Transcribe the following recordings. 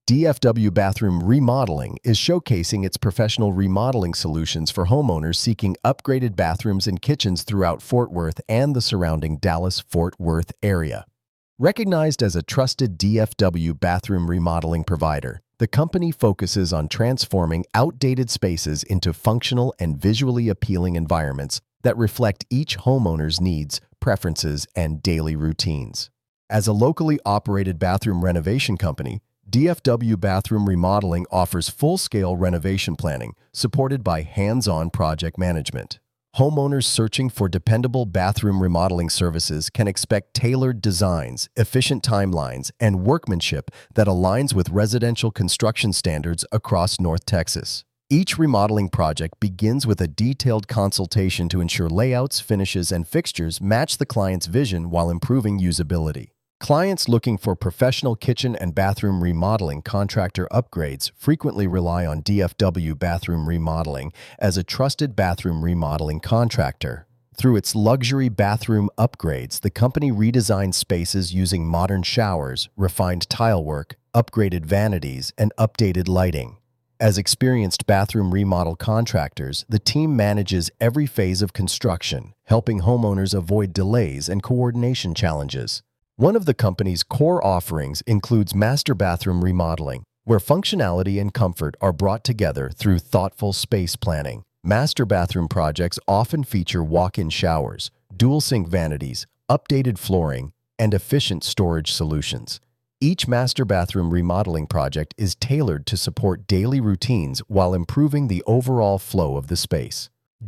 DFW Bathroom Remodeling is showcasing its professional remodeling solutions for homeowners seeking upgraded bathrooms and kitchens throughout Fort Worth and the surrounding Dallas-Fort Worth area. Recognized as a trusted DFW bathroom remodeling provider, the company focuses on transforming outdated spaces into functional and visually appealing environments that reflect each homeowner's needs, preferences, and daily routines. As a locally operated bathroom renovation company, DFW Bathroom Remodeling offers full-scale renovation planning supported by hands-on project management. Homeowners searching for dependable bathroom remodeling services can expect tailored designs, efficient timelines, and workmanship that aligns with residential construction standards across North Texas. Each remodeling project begins with a detailed consultation to ensure layouts, finishes, and fixtures match the client's vision while improving usability. Clients looking for professional kitchen and bathroom remodeling contractor upgrades frequently rely on DFW Bathroom Remodeling as a trusted bathroom remodeling contractor. Through its luxury bathroom upgrades, the company redesigns spaces using modern showers, refined tile work, upgraded vanities, and updated lighting. As experienced bathroom remodel contractors, the team manages every phase of construction, helping homeowners avoid delays and coordination challenges. One of the company's core offerings includes master bathroom remodeling, where functionality and comfort are brought together through thoughtful space planning. Master bathroom projects often feature walk-in showers, dual-sink vanities, updated flooring, and efficient storage solutions. Each master bathroom remodeling project is tailored to support daily routines while improving the overall flow of the space.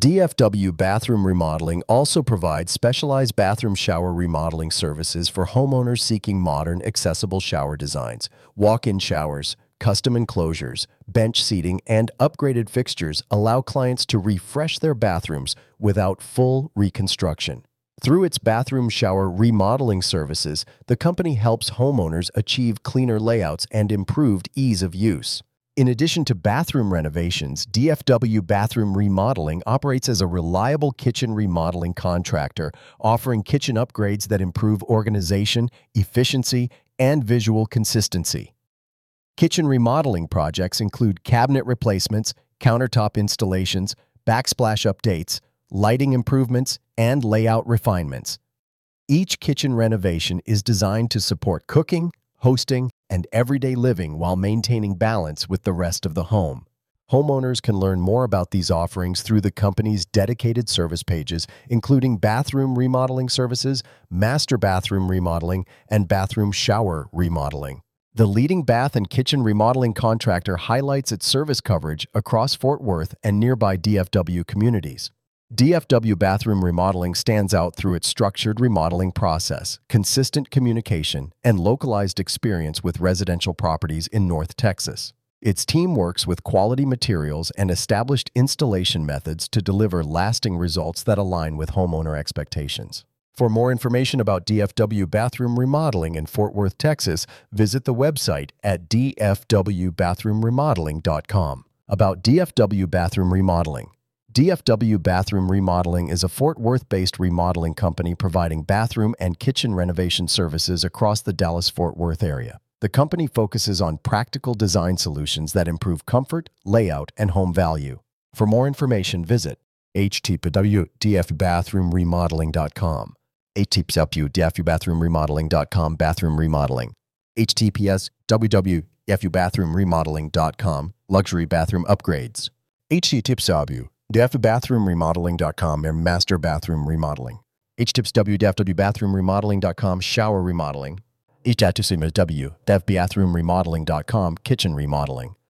DFW Bathroom Remodeling also provides specialized bathroom shower remodeling services for homeowners seeking modern, accessible shower designs, walk-in showers, custom enclosures, bench seating, and upgraded fixtures allow clients to refresh their bathrooms without full reconstruction. Through its bathroom shower remodeling services, the company helps homeowners achieve cleaner layouts and improved ease of use. In addition to bathroom renovations, DFW Bathroom Remodeling operates as a reliable kitchen remodeling contractor, offering kitchen upgrades that improve organization, efficiency, and visual consistency. Kitchen remodeling projects include cabinet replacements, countertop installations, backsplash updates, lighting improvements, and layout refinements. Each kitchen renovation is designed to support cooking, hosting, and everyday living while maintaining balance with the rest of the home. Homeowners can learn more about these offerings through the company's dedicated service pages, including bathroom remodeling services, master bathroom remodeling, and bathroom shower remodeling. The leading bath and kitchen remodeling contractor highlights its service coverage across Fort Worth and nearby DFW communities. DFW Bathroom Remodeling stands out through its structured remodeling process, consistent communication, and localized experience with residential properties in North Texas. Its team works with quality materials and established installation methods to deliver lasting results that align with homeowner expectations. For more information about DFW Bathroom Remodeling in Fort Worth, Texas, visit the website at dfwbathroomremodeling.com. About DFW Bathroom Remodeling. DFW Bathroom Remodeling is a Fort Worth-based remodeling company providing bathroom and kitchen renovation services across the Dallas-Fort Worth area. The company focuses on practical design solutions that improve comfort, layout, and home value. For more information, visit http://dfbathroomremodeling.com. http://dfbathroomremodeling.com bathroom remodeling. https://www.dfbathroomremodeling.com luxury bathroom upgrades. https://dfbathroomremodeling.com and master bathroom remodeling. https://www.dfbathroomremodeling.com shower remodeling. https://www.dfbathroomremodeling.com kitchen remodeling.